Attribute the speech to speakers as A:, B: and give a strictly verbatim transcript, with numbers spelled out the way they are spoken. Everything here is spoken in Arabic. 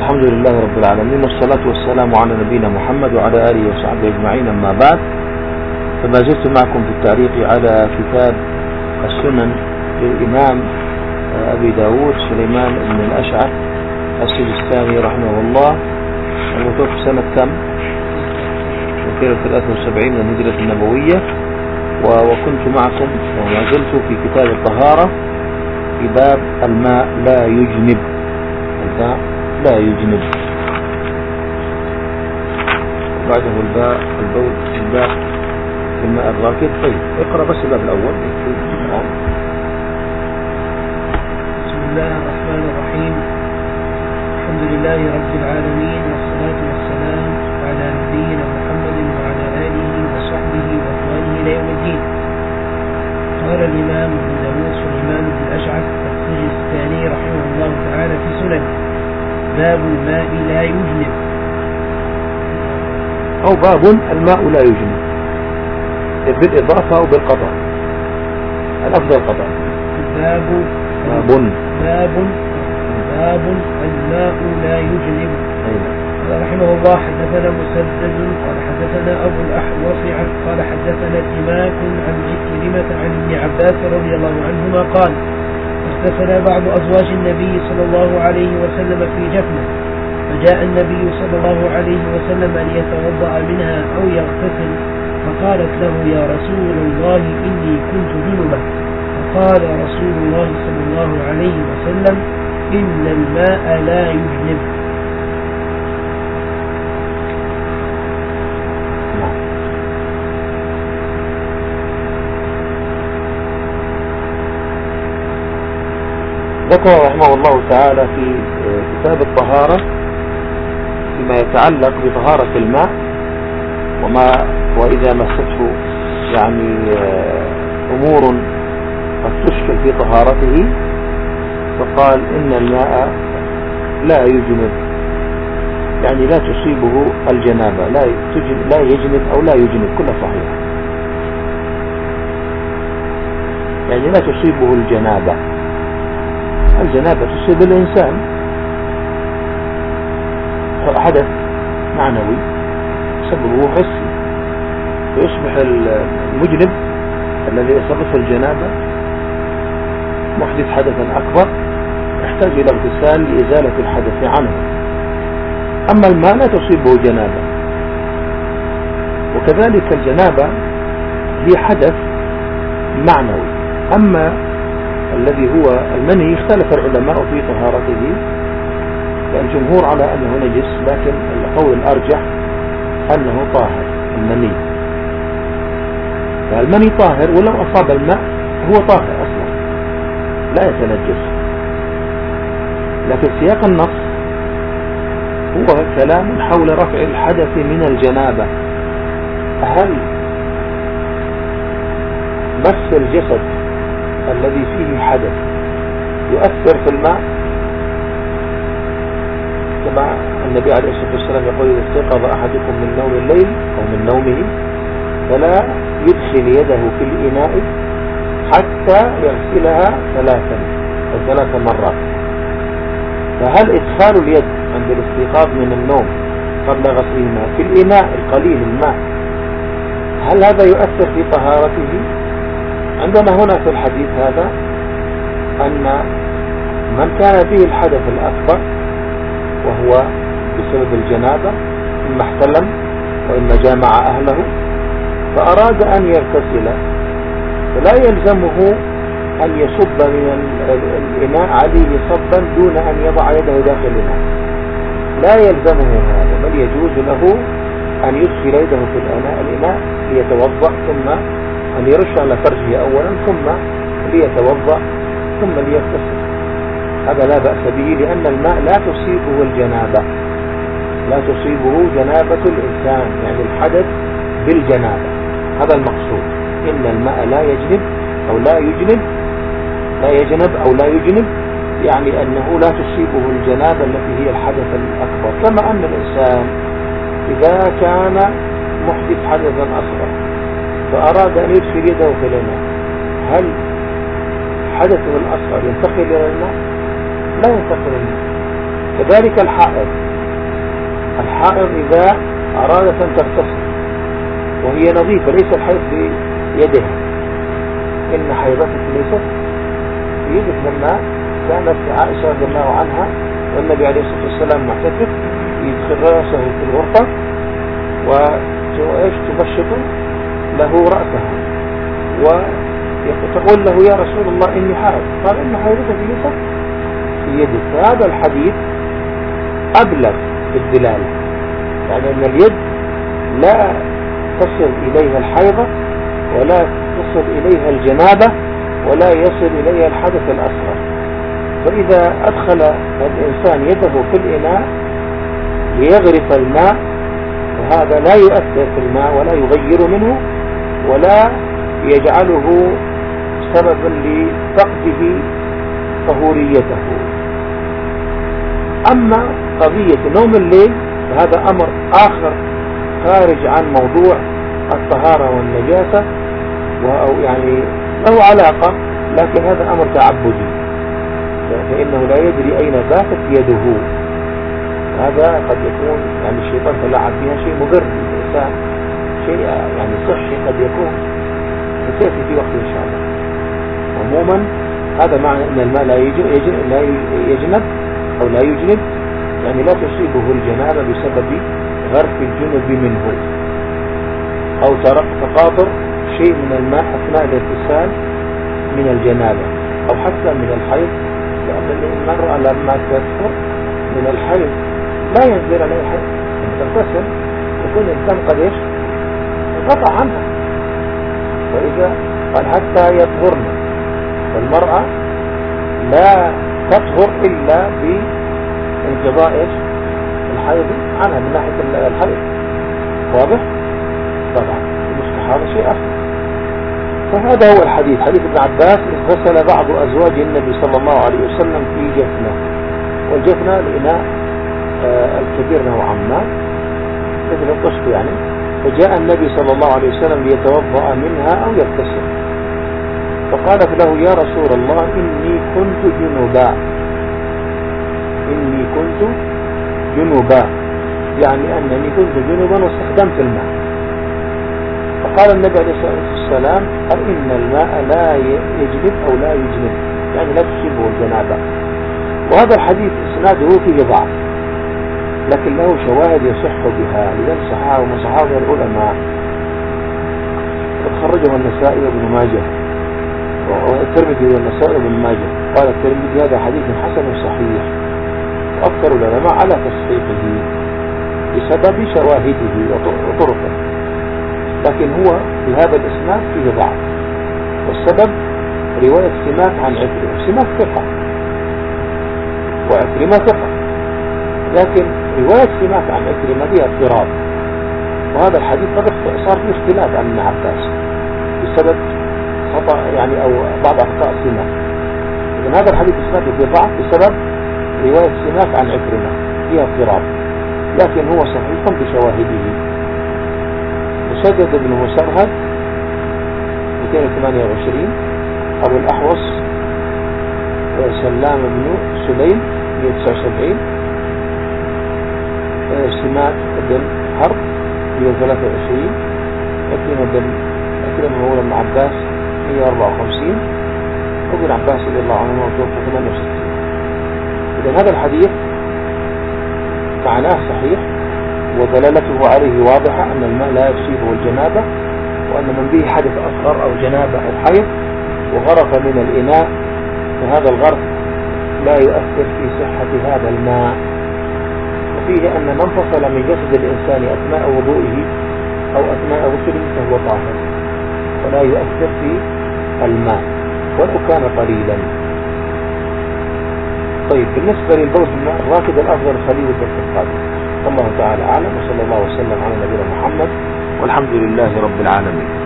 A: الحمد لله رب العالمين، والصلاة والسلام على نبينا محمد وعلى آله وصحبه أجمعين، أما بعد. فما زلت معكم في التعليق على كتاب السنن للإمام أبي داود سليمان بن الأشعث السجستاني رحمه الله، المتوفى سنة كم؟ مئتين وثلاثة وسبعين من الهجرة النبوية. وكنت معكم وما زلت في كتاب الطهارة في باب الماء لا يجنب، الماء لا يجنب، بعده الباء البول الباء الماء الراكد. طيب اقرأ بس الباب الأول.
B: بسم الله الرحمن الرحيم، الحمد لله رب العالمين، والصلاة والسلام على نبينا محمد وعلى آله وصحبه وأخوانه إلى يوم الدين. قال الإمام أبو داود سليمان بن الأشعث السجستاني رحمه الله تعالى في سنن: باب الماء لا يجنب،
A: أو باب الماء لا يجنب بالإضافة أو بالقضاء، الأفضل قضاء.
B: باب
A: باب
B: باب باب الماء لا يجنب. قال رحمه الله: حدثنا مسدد قال حدثنا أبو الأحوص قال حدثنا سماك عن عكرمة عن ابن عباس رضي الله عنهما قال: اغتسل بعض أزواج النبي صلى الله عليه وسلم في جفنة، فجاء النبي صلى الله عليه وسلم ليتوضأ منها أو يغتسل، فقالت له: يا رسول الله إني كنت جنبا. فقال رسول الله صلى الله عليه وسلم: إن الماء لا يجنب.
A: ذكر رحمه الله تعالى في كتاب الطهارة فيما يتعلق بطهارة الماء وما وإذا مسته يعني أمور قد تشكل في طهارته، فقال إن الماء لا يجنب، يعني لا تصيبه الجنابة، لا لا يجنب أو لا يجنب، كله صحيح، يعني لا تصيبه الجنابة. الجنابة تصيب الإنسان حدث معنوي سببه حسي، فيصبح المجنب الذي أصابته الجنابة محدث حدثا أكبر يحتاج إلى اغتسال لإزالة الحدث عنه. أما الماء لا تصيبه جنابة، وكذلك الجنابة هي حدث معنوي. أما الذي هو المني اختلف العلماء في طهارته، فالجمهور على أنه نجس، لكن القول الأرجح أنه طاهر المني، فالمني طاهر ولو أصاب الماء هو طاهر أصلا لا يتنجس. لكن سياق النص هو كلام حول رفع الحدث من الجنابة. هل مس الجسد الذي فيه حدث يؤثر في الماء؟ كما النبي عليه الصلاة والسلام يقول: إذا استيقظ أحدكم من نوم الليل أو من نومه فلا يدخل يده في الإناء حتى يغسلها ثلاثا أو ثلاث مرات. فهل إدخال اليد عند الاستيقاظ من النوم قبل غسلهما في الإناء القليل الماء هل هذا يؤثر في طهارته؟ عندنا هنا في الحديث هذا أن من كان به الحدث الأكبر وهو بسبب الجنابة، إما احتلم وإما جامع أهله، فأراد أن يغتسل، فلا يلزمه أن يصب من الإناء عليه صبا دون أن يضع يده داخل الإناء، لا يلزمه هذا، بل يجوز له أن يدخل يده في الإناء الإناء ليتوضأ، ثم أن يرش على فرجه أولا، ثم ليتوضأ، ثم ليغتسل. هذا لا بأس به، لأن الماء لا تصيبه الجنابة، لا تصيبه جنابة الإنسان، يعني الحدث بالجنابة، هذا المقصود. إن الماء لا يجنب أو لا يجنب، لا يجنب أو لا يجنب، يعني أنه لا تصيبه الجنابة التي هي الحدث الأكبر. كما أن الإنسان إذا كان محدث حدثا أصغر فأراد أن يدخل يده في الماء، هل حدثه الأصغر ينتقل إلى الماء؟ لا ينتقل الماء، كذلك الحائض الحائض إذا أرادت أن تغتسل وهي نظيفة، ليس الحيض في يدها، إن حيضتك ليست في يدك. لما كانت عائشة رضي الله عنها والنبي عليه الصلاة والسلام معتكف يدخل رأسه في الغرفة وتبشط له رأسها وتقول له يا رسول الله إني حائض، قال إن حيضتك ليست في يدك. فهذا الحديث أبلغ في الدلالة، يعني أن اليد لا تصل إليها الحيضة ولا تصل إليها الجنابة ولا يصل إليها الحدث الأصغر. فإذا أدخل الإنسان يده في الإناء ليغرف الماء فهذا لا يؤثر في الماء ولا يغير منه ولا يجعله سببا لفقده طهوريته. أما قضية نوم الليل فهذا أمر آخر خارج عن موضوع الطهارة والنجاسة، أو يعني له علاقة، لكن هذا أمر تعبدي، فإنه لا يدري أين باتت يده. هذا قد يكون يعني الشيطان تلعب بها شيء مضر للإنسان، شيء يعني صحي قد يكون، سيأتي في وقت إن شاء الله. عموما هذا معنى أن الماء لا يجنب, لا يجنب أو لا يجنب، يعني لا تصيبه الجنابة بسبب غرف الجنب منه أو تقاطر شيء من الماء أثناء الاغتسال من الجنابة أو حتى من الحيض، لأن المرأة لما تكثر من الحيض لا ينزل عليها الحيض، تغتسل يكون الإنسان قد ايش انقطع عنها. وإذا قال حتى يطهرن، والمرأة لا تطهر إلا بانقضاء ايش الحيض عنها من ناحية الحيض. واضح؟ طبعا المستحاضة شيء آخر. فهذا هو الحديث، حديث ابن عباس: اغتسل بعض أزواج النبي صلى الله عليه وسلم في جفنة. والجفنة الإناء آه الكبير نوعا ما مثل الطشت يعني. فجاء النبي صلى الله عليه وسلم ليتوضأ منها أو يغتسل، فقالت له: يا رسول الله إني كنت جنبا إني كنت جنبا يعني أنني كنت جنبا واستخدمت الماء. فقال النبي عليه الصلاة والسلام: إن الماء لا يجنب أو لا يجنب، يعني لا تصيبه الجنابة. وهذا الحديث إسناده فيه ضعف، لكن له شواهد يصح بها، لذلك صححه وصححه العلماء. خرجه النسائي وابن ماجه والترمذي والنسائي وابن ماجه. قال الترمذي: هذا حديث حسن صحيح، وأكثر العلماء على تصحيحه بسبب شواهده وطرقه، لكن هو في هذا الإسناد فيه ضعف، والسبب رواية سماك عن عكرمة. سماك ثقة وعكرمة ثقة، لكن رواية سماك عن عكرمة فيها اضطراب، وهذا الحديث قد صار فيه اختلاف عن ابن عباس بسبب خطأ يعني أو بعض أخطاء سماك. إذن هذا الحديث إسناده فيه ضعف بسبب رواية سماك عن عكرمة فيها اضطراب، لكن هو صحيح بشواهده. مسدد بن مسرهد مئتين وثمانية وعشرين، أبو الأحوص سلام بن سليم مئة وتسعة وسبعين، سماك بن حرب مئة وثلاثة وعشرين، أكرمة بن أكرمة مولى ابن عباس مئة وأربعة وخمسين، وابن عباس رضي الله عنه توفى ثمانية وستين. إذن هذا الحديث معناه صحيح ودلالته عليه واضحة، أن الماء لا يصيبه الجنابة، وأن من به حدث أصغر أو جنابة أو حيض وغرف من الإناء فهذا الغرف لا يؤثر في صحة هذا الماء. وفيه أن من فصل من جسد الإنسان أثناء وضوئه أو أثناء غسله فهو طاهر ولا يؤثر في الماء ولو كان قليلا. طيب، بالنسبة للبول الماء الراكد الأفضل خليه الدرس القادم. الله تعالى أعلم، وصلى الله وسلم على نبينا محمد، والحمد لله رب العالمين.